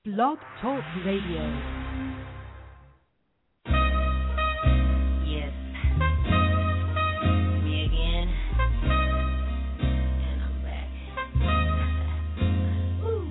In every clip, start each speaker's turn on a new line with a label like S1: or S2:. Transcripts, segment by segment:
S1: Blog Talk Radio.
S2: Yes, me again, and I'm back. Ooh.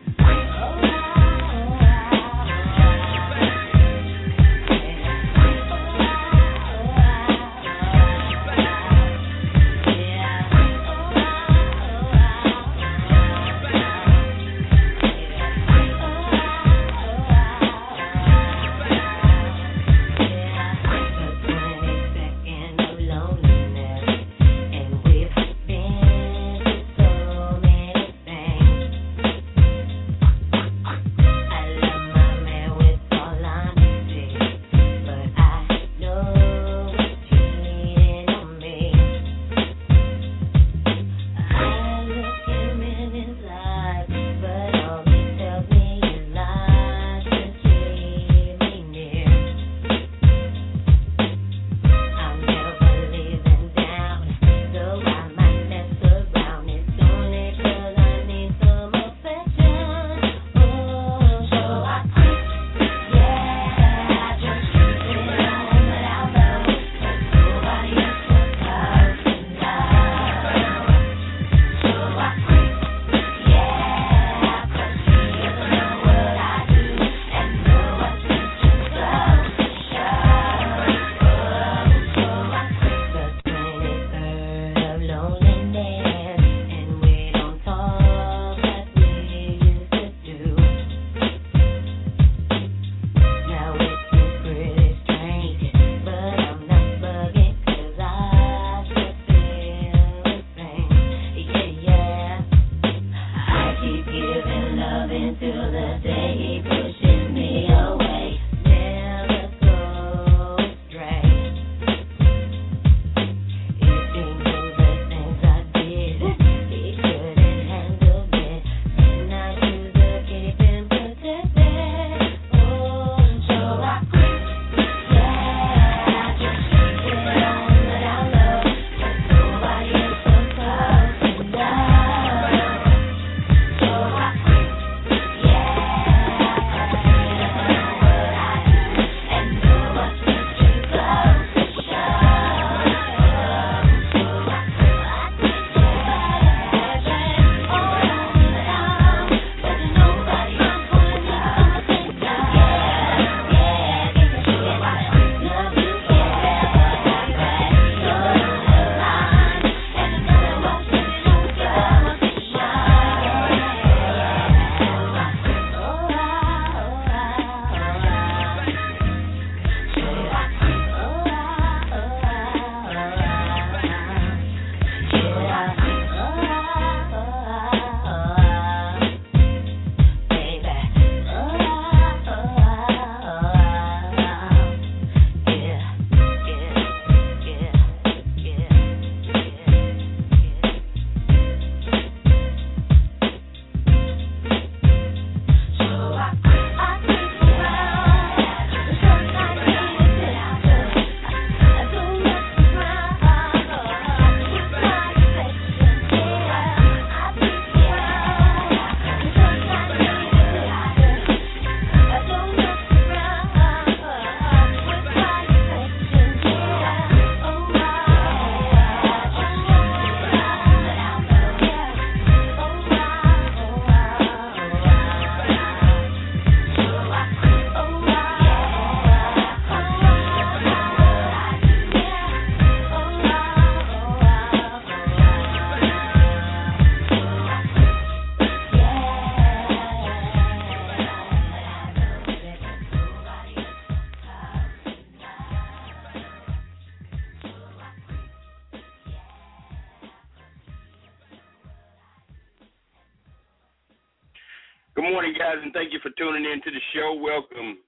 S3: Good morning, guys, and thank you for tuning in to the show. Welcome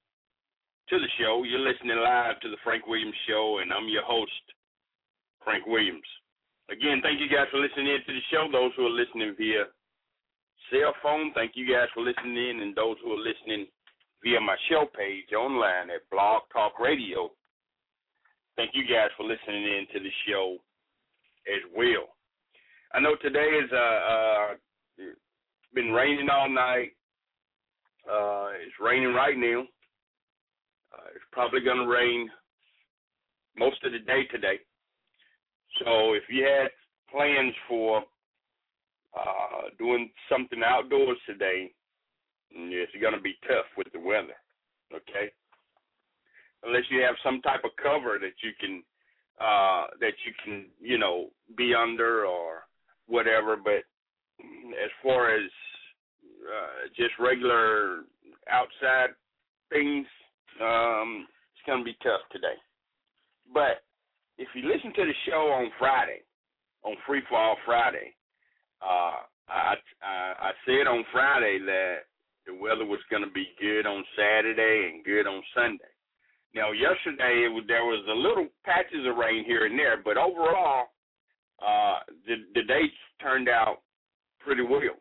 S3: to the show. You're listening live to the Frank Williams Show, and I'm your host, Frank Williams. Again, thank you guys for listening in to the show. Those who are listening via cell phone, thank you guys for listening in, and those who are listening via my show page online at Blog Talk Radio, thank you guys for listening in to the show as well. I know today is been raining all night. It's raining right now. It's probably going to rain most of the day today. So if you had plans for doing something outdoors today, it's going to be tough with the weather, okay? Unless you have some type of cover that you can, be under or whatever. But as far as just regular outside things, it's going to be tough today. But if you listen to the show on Friday, on Free Fall Friday, I said on Friday that the weather was going to be good on Saturday and good on Sunday. Now, yesterday there was a little patches of rain here and there, but overall, the days turned out pretty well.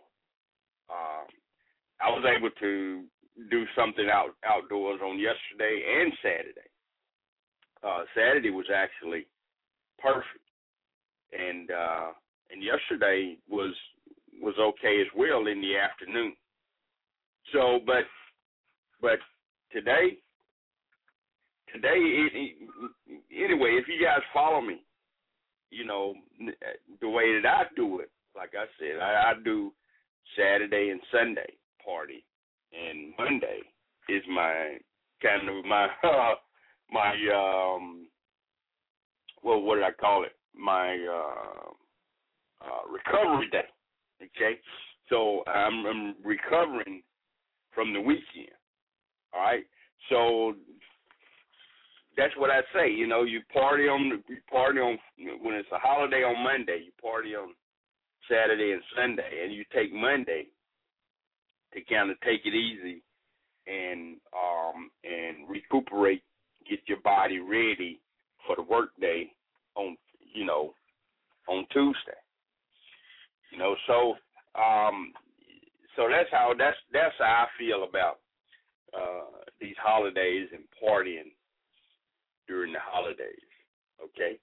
S3: I was able to do something outdoors on yesterday and Saturday. Saturday was actually perfect, and yesterday was okay as well in the afternoon. So, but today, anyway, if you guys follow me, the way that I do it, like I said, I do Saturday and Sunday party, and Monday is my what did I call it? My recovery day. Okay, so I'm recovering from the weekend. All right, so that's what I say. You party on when it's a holiday on Monday. You party on Saturday and Sunday, and you take Monday to kind of take it easy and recuperate, get your body ready for the work day on Tuesday. So that's how I feel about these holidays and partying during the holidays. Okay,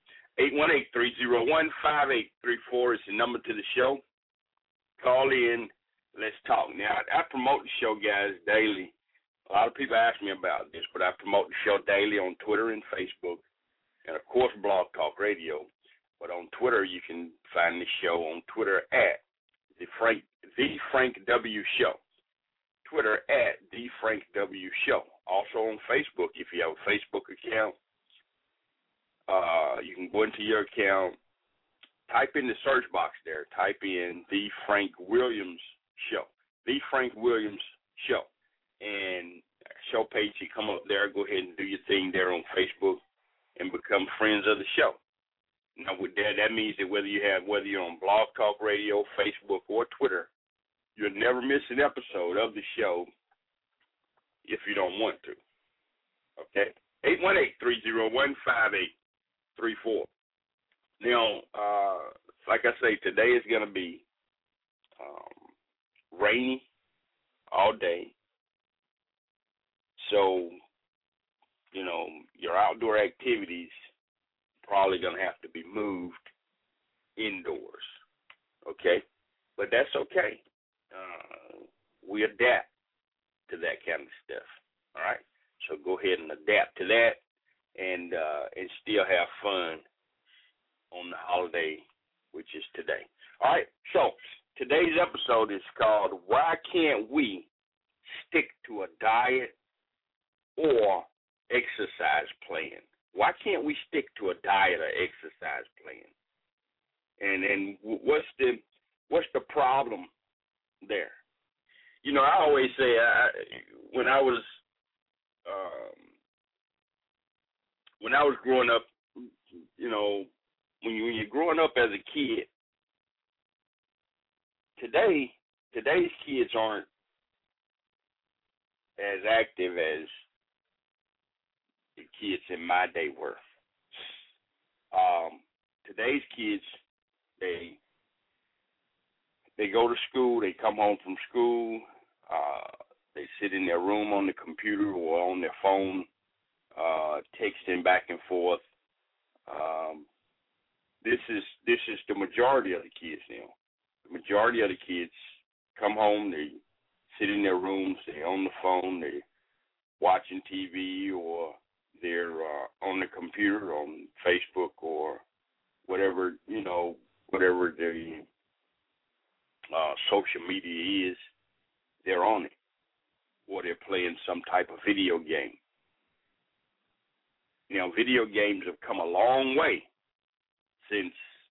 S3: 818-301-5834 is the number to the show. Call in. Let's talk. Now, I promote the show, guys, daily. A lot of people ask me about this, but I promote the show daily on Twitter and Facebook, and, of course, Blog Talk Radio. But on Twitter, you can find the show on Twitter at The Frank W. Show. Twitter at The Frank W. Show. Also on Facebook, if you have a Facebook account, you can go into your account, type in the search box there, type in The Frank Williams Show. The Frank Williams Show. And show page, you come up there, go ahead and do your thing there on Facebook and become friends of the show. Now, with that means that whether you're on Blog Talk Radio, Facebook, or Twitter, you'll never miss an episode of the show if you don't want to. Okay? 818-301-5834. Now, like I say, today is going to be rainy all day. So, your outdoor activities probably going to have to be moved indoors, okay? But that's okay. We adapt to that kind of stuff, all right? So go ahead and adapt to that and still have fun on the holiday, which is today. All right, so today's episode is called Why Can't We Stick to a Diet or Exercise Plan? Why can't we stick to a diet or exercise plan? And what's the problem there? I always say when I was growing up, when you're growing up as a kid, today's kids aren't as active as the kids in my day were. Today's kids, they go to school, they come home from school, they sit in their room on the computer or on their phone, texting back and forth. This is the majority of the kids now. The majority of the kids come home, they sit in their rooms, they're on the phone, they're watching TV, or they're on the computer, on Facebook, or whatever, whatever the social media is, they're on it, or they're playing some type of video game. Video games have come a long way since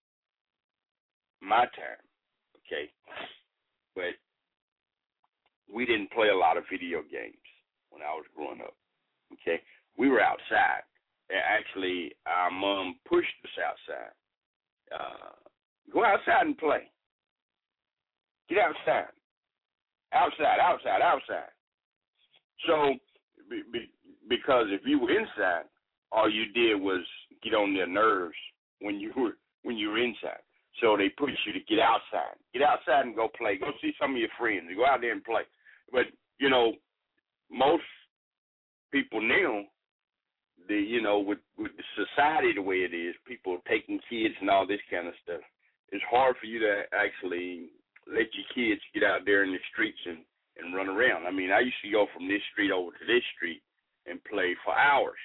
S3: my time, okay? But we didn't play a lot of video games when I was growing up, okay? We were outside. Actually, our mom pushed us outside. Go outside and play. Get outside. Outside. So, because if you were inside, all you did was get on their nerves when you were inside. So they push you to get outside. Get outside and go play. Go see some of your friends. Go out there and play. But, most people now, with the society the way it is, people taking kids and all this kind of stuff, it's hard for you to actually let your kids get out there in the streets and run around. I mean, I used to go from this street over to this street and play for hours.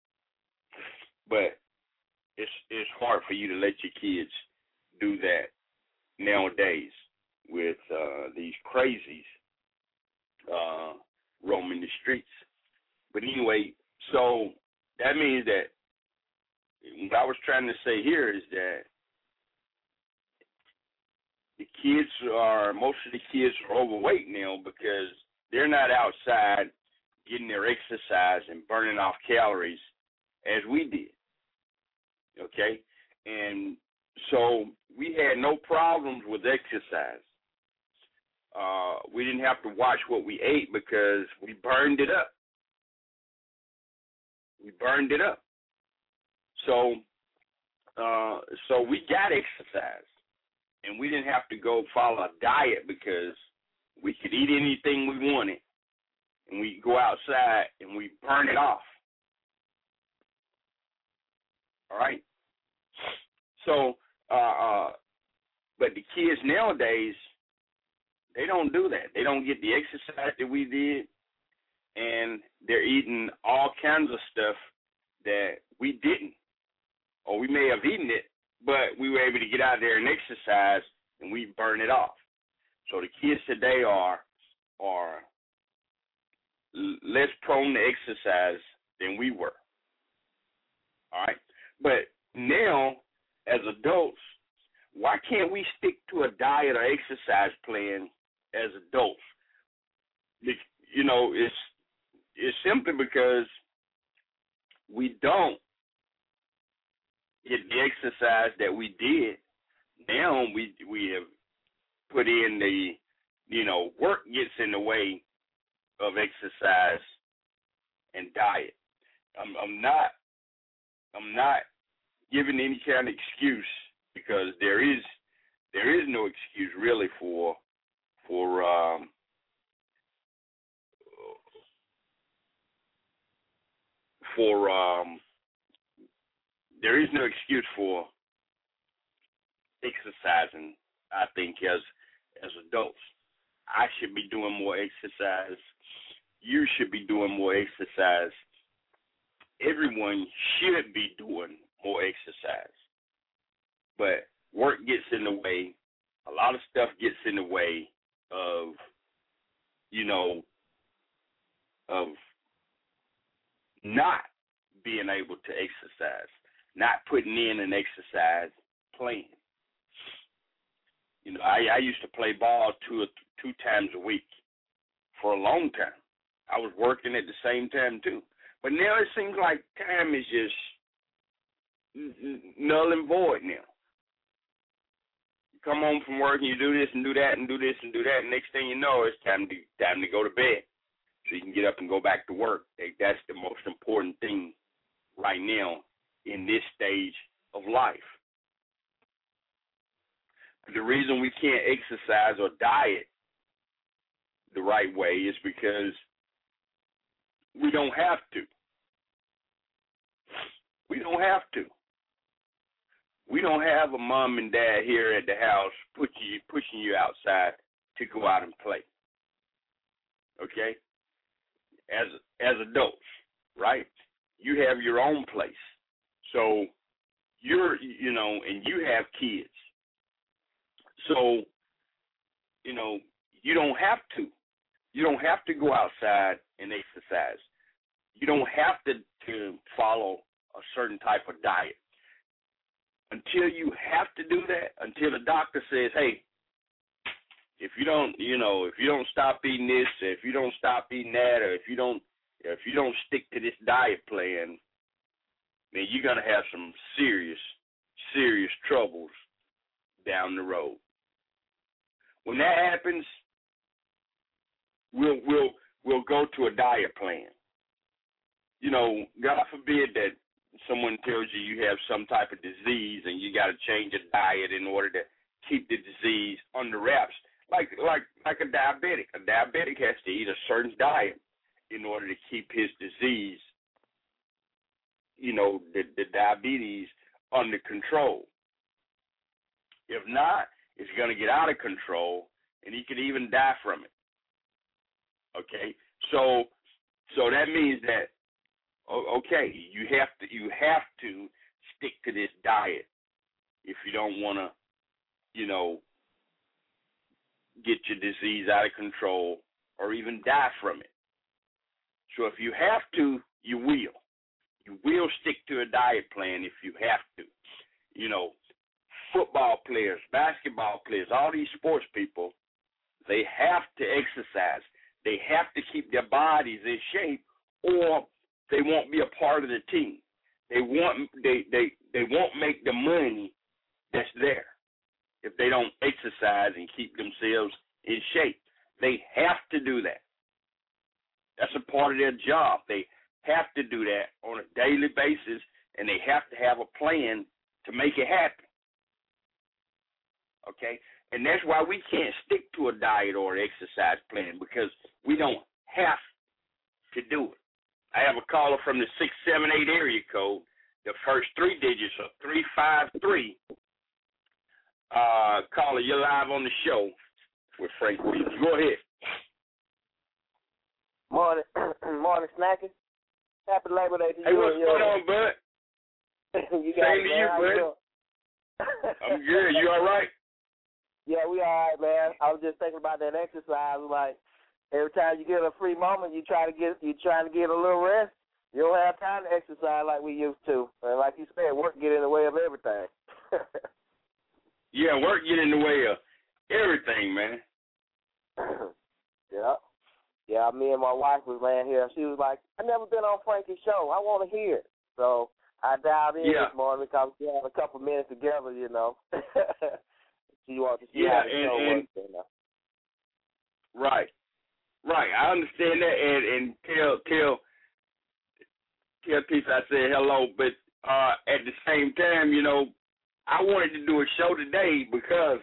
S3: But it's hard for you to let your kids do that nowadays with these crazies roaming the streets. But anyway, so that means that what I was trying to say here is that most of the kids are overweight now because they're not outside getting their exercise and burning off calories as we did. Okay? And so we had no problems with exercise. We didn't have to watch what we ate because we burned it up. So we got exercise. And we didn't have to go follow a diet because we could eat anything we wanted. And we go outside and we burn it off. All right? So, but the kids nowadays, they don't do that. They don't get the exercise that we did, and they're eating all kinds of stuff that we didn't. Or we may have eaten it, but we were able to get out there and exercise, and we burn it off. So the kids today are less prone to exercise than we were. All right? But now, as adults, why can't we stick to a diet or exercise plan as adults? It's simply because we don't get the exercise that we did. Now we have put in work gets in the way of exercise and diet. I'm not giving any kind of excuse because there is no excuse really for there is no excuse for exercising, I think, as adults. I should be doing more exercise. You should be doing more exercise. Everyone should be doing more exercise. But work gets in the way. A lot of stuff gets in the way of, of not being able to exercise, not putting in an exercise plan. I used to play ball two times a week for a long time. I was working at the same time too. But now it seems like time is just null and void now. You come home from work and you do this and do that and do this and do that, and next thing you know, it's time to go to bed so you can get up and go back to work. That's the most important thing right now in this stage of life. The reason we can't exercise or diet the right way is because we don't have to. We don't have to. We don't have a mom and dad here at the house pushing you outside to go out and play. okay, as adults, right? You have your own place. So and you have kids. So, you don't have to. You don't have to go outside and exercise. You don't have to follow a certain type of diet. Until you have to do that, until the doctor says, hey, if you don't stop eating this, if you don't stop eating that, or if you don't stick to this diet plan, then you're gonna have some serious troubles down the road. When that happens, we'll go to a diet plan. God forbid that someone tells you have some type of disease and you got to change your diet in order to keep the disease under wraps. Like a diabetic. A diabetic has to eat a certain diet in order to keep his disease, the diabetes under control. If not, it's going to get out of control, and he could even die from it. Okay, so that means that you have to stick to this diet if you don't want to, get your disease out of control or even die from it. So if you have to, you will. You will stick to a diet plan if you have to. Football players, basketball players, all these sports people, they have to exercise. They have to keep their bodies in shape, or they won't be a part of the team. They won't make the money that's there if they don't exercise and keep themselves in shape. They have to do that. That's a part of their job. They have to do that on a daily basis, and they have to have a plan to make it happen. Okay? And that's why we can't stick to a diet or an exercise plan, because we don't have to do it. I have a caller from the 678 area code. The first three digits are 353. Caller, you're live on the show with Frank Williams. Go ahead.
S4: Morning, Snacky. Happy Labor Day to you.
S3: Hey, what's going on, bud?
S4: You
S3: Same to you, bud. I'm good. You all right?
S4: Yeah, we all right, man. I was just thinking about that exercise. Like, every time you get a free moment, you're trying to get a little rest. You don't have time to exercise like we used to. And like you said, work get in the way of everything.
S3: Yeah, work get in the way of everything, man.
S4: Yeah. Yeah, me and my wife was laying here. She was like, I never been on Frankie's show. I want to hear it. So I dialed in this morning because we had a couple minutes together, She wanted to see how the show works.
S3: Right. I understand that, and tell Keith I said hello, but at the same time, I wanted to do a show today because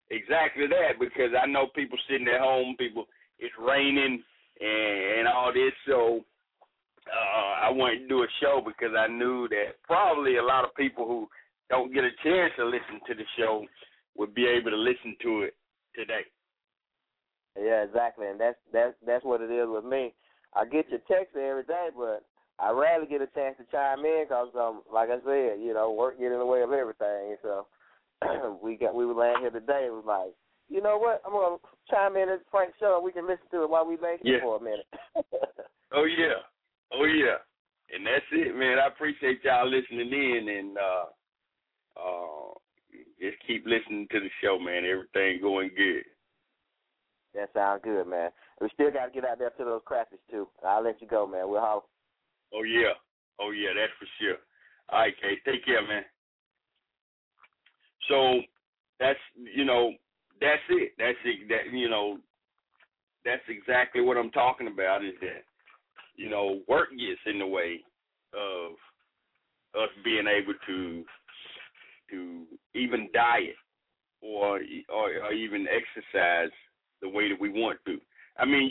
S3: I know people sitting at home, it's raining and all this, so I wanted to do a show because I knew that probably a lot of people who don't get a chance to listen to the show would be able to listen to it today.
S4: Yeah, exactly, and that's what it is with me. I get your text every day, but I rarely get a chance to chime in because, like I said, work get in the way of everything. So we were laying here today. It was like, you know what? I'm gonna chime in at Frank's show and we can listen to it while we make it for a minute.
S3: Oh yeah, and that's it, man. I appreciate y'all listening in, and just keep listening to the show, man. Everything going good.
S4: That sounds good, man. We still got to get out there to those crafties, too. I'll let you go, man. We'll holler.
S3: Oh, yeah, that's for sure. All right, Kay, take care, man. So that's it. That's exactly what I'm talking about, is that, work gets in the way of us being able to even diet or even exercise the way that we want to. I mean,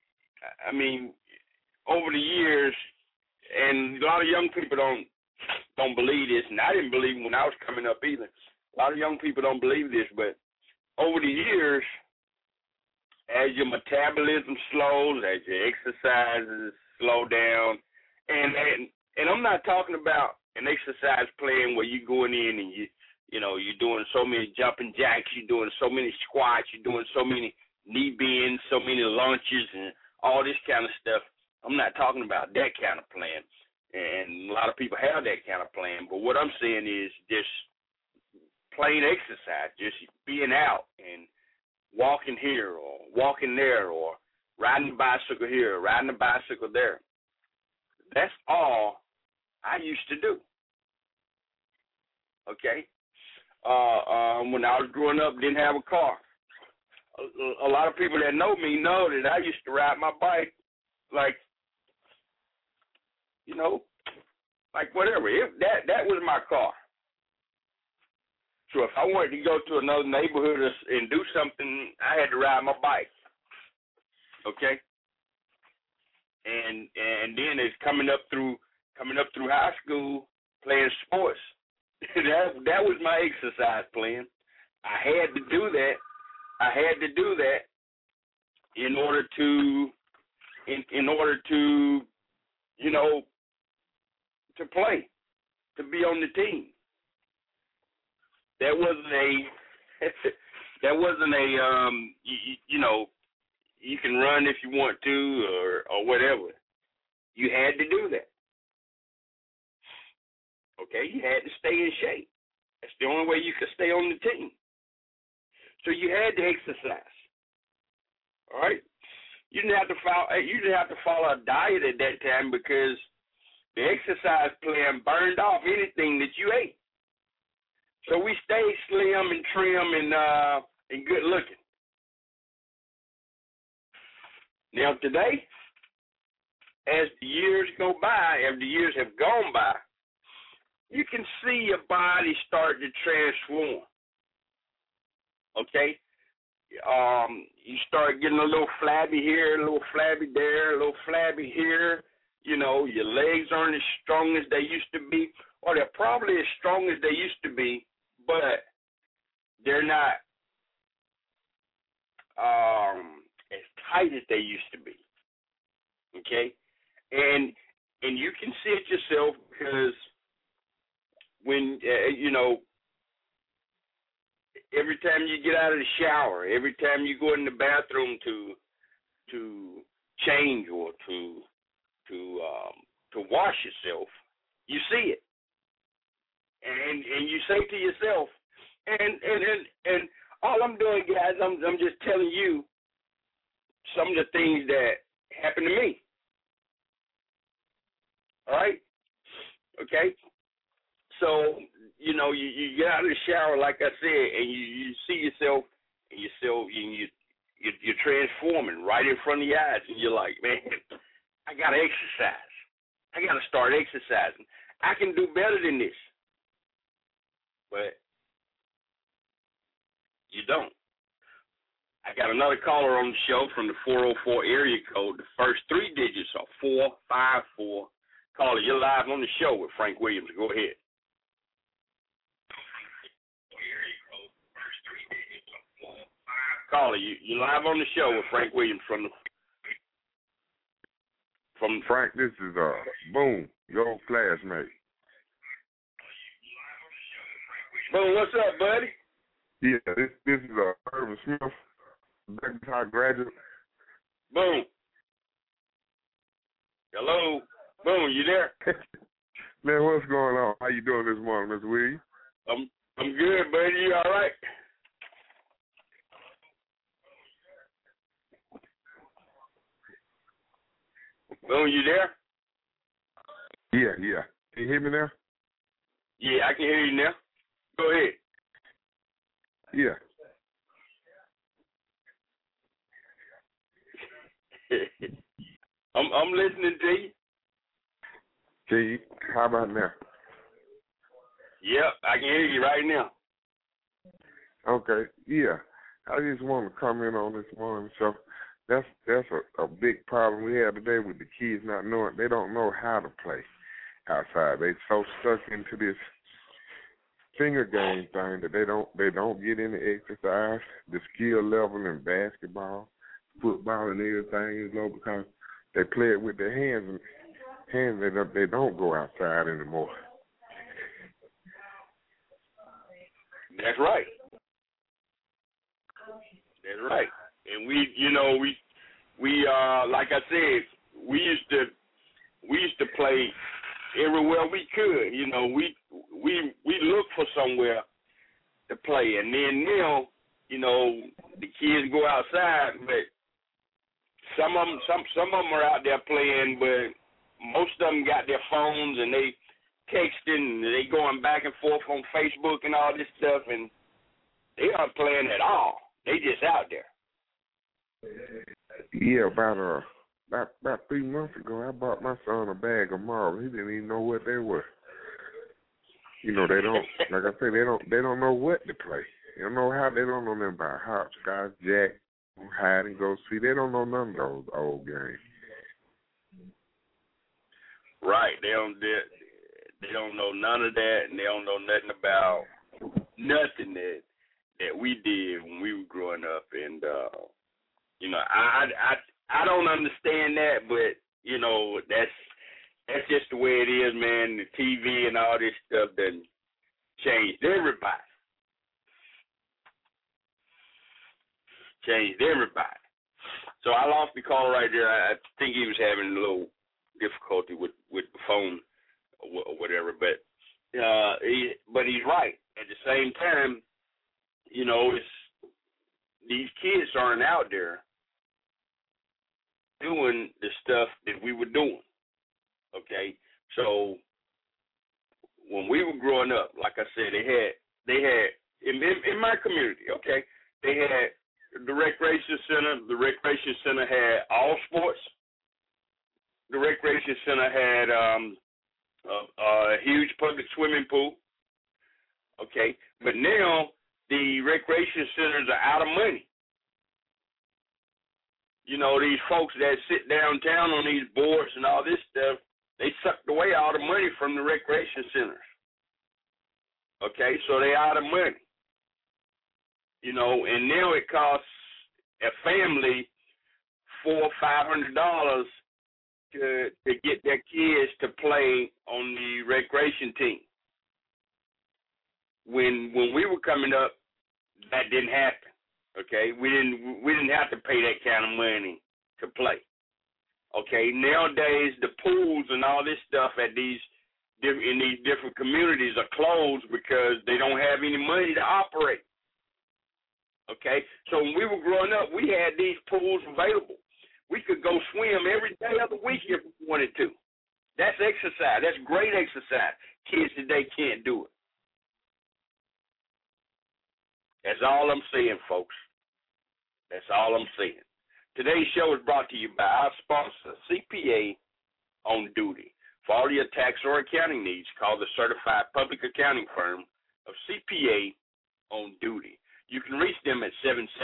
S3: over the years, and a lot of young people don't believe this, and I didn't believe it when I was coming up either. A lot of young people don't believe this, but over the years, as your metabolism slows, as your exercises slow down, and I'm not talking about an exercise plan where you're going in and you're doing so many jumping jacks, you're doing so many squats, you're doing so many knee bends, so many lunges, and all this kind of stuff. I'm not talking about that kind of plan, and a lot of people have that kind of plan. But what I'm saying is just plain exercise, just being out and walking here or walking there or riding a bicycle here or riding a bicycle there. That's all I used to do. Okay? When I was growing up, didn't have a car. A lot of people that know me know that I used to ride my bike like whatever. That was my car. So if I wanted to go to another neighborhood and do something, I had to ride my bike. Okay? And then it's coming up through high school, playing sports. that was my exercise plan. I had to do that. In order to to play, to be on the team. That wasn't a you can run if you want to or whatever. You had to do that. Okay, you had to stay in shape. That's the only way you could stay on the team. So you had to exercise. All right? You didn't have to follow a diet at that time because the exercise plan burned off anything that you ate. So we stayed slim and trim and good looking. Now today, as the years go by, as the years have gone by, you can see your body start to transform. Okay? You start getting a little flabby here, a little flabby there, a little flabby here. Your legs aren't as strong as they used to be, or they're probably as strong as they used to be, but they're not as tight as they used to be. Okay? And you can see it yourself because when, every time you get out of the shower, every time you go in the bathroom to change or to wash yourself, you see it, and you say to yourself, and all I'm doing, guys, I'm just telling you some of the things that happened to me. All right, okay. So you get out of the shower, like I said, and you see yourself, and you're transforming right in front of your eyes, and you're like, man, I got to exercise. I got to start exercising. I can do better than this. But you don't. I got another caller on the show from the 404 area code. The first three digits are 454. Caller, you're live on the show with Frank Williams. Go ahead. Caller, you're live on the show with Frank Williams from
S5: Frank, this is Boom, your old classmate.
S3: Boom, what's up, buddy?
S5: Yeah, this is Irvin Smith, Beckentine graduate.
S3: Boom. Hello. Boom, you there?
S5: Man, what's going on? How you doing this morning, Mr. Williams?
S3: I'm good, buddy. You all right? Boom, you there?
S5: Yeah. Can you hear me now?
S3: Yeah, I can hear you now. Go ahead.
S5: Yeah.
S3: I'm listening to you.
S5: Okay, how about now?
S3: Yep, I can hear you right now.
S5: Okay, yeah. I just want to comment on this morning. So that's a big problem we have today with the kids not knowing. They don't know how to play outside. They so stuck into this finger game thing that they don't get any exercise, the skill level in basketball, football and everything, because they play it with their hands, and they don't go outside anymore.
S3: That's right. That's right. And we like I said, we used to play everywhere we could. We looked for somewhere to play, and then now, the kids go outside, but some of them are out there playing, but most of them got their phones and they texting, and they going back and forth on Facebook and all this stuff, and they aren't playing at all. They just out there.
S5: Yeah, about 3 months ago, I bought my son a bag of marbles. He didn't even know what they were. They don't, like I say, they don't know what to play. They don't know how. They don't know nothing about hopscotch, jack, hide and go seek. They don't know none of those old games.
S3: Right. They don't know none of that, and they don't know nothing about nothing that we did when we were growing up. And I don't understand that, but that's just the way it is, man. The TV and all this stuff done changed everybody. So I lost the caller right there. I think he was having a little difficulty with the phone or whatever, but he's right. At the same time, it's these kids aren't out there doing the stuff that we were doing. Okay, so when we were growing up, like I said, they had in my community. Okay, they had the recreation center. The recreation center had all sports. The recreation center had a huge public swimming pool. Okay, but now the recreation centers are out of money. These folks that sit downtown on these boards and all this stuff, they sucked away all the money from the recreation centers. Okay, so they out of money. And now it costs a family $400 or $500 to get their kids to play on the recreation team. When we were coming up, that didn't happen. Okay, we didn't have to pay that kind of money to play. Okay, nowadays the pools and all this stuff in these different communities are closed because they don't have any money to operate. Okay, so when we were growing up, we had these pools available. We could go swim every day of the week if we wanted to. That's exercise. That's great exercise. Kids today can't do it. That's all I'm saying, folks. That's all I'm saying. Today's show is brought to you by our sponsor, CPA on Duty. For all your tax or accounting needs, call the certified public accounting firm of CPA on Duty. You can reach them at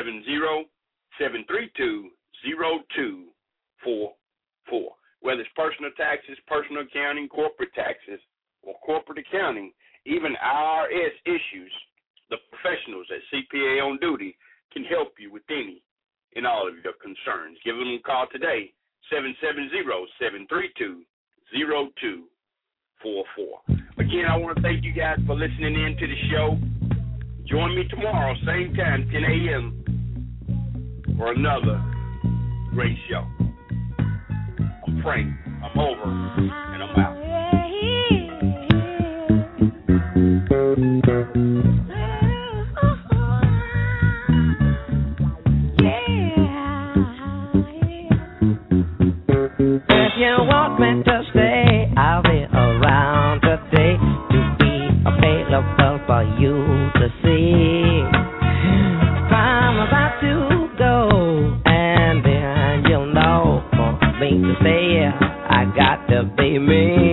S3: 770-732-0244. Whether it's personal taxes, personal accounting, corporate taxes, or corporate accounting, even IRS issues, the professionals at CPA on Duty can help you with any and all of your concerns. Give them a call today, 770-732-0244. Again, I want to thank you guys for listening in to the show. Join me tomorrow, same time, 10 a.m., for another great show. I'm Frank. I'm over, and I'm out.
S6: If you want me to stay, I'll be around today to be available for you to see. I'm about to go, and then you'll know for me to stay. I got to be me.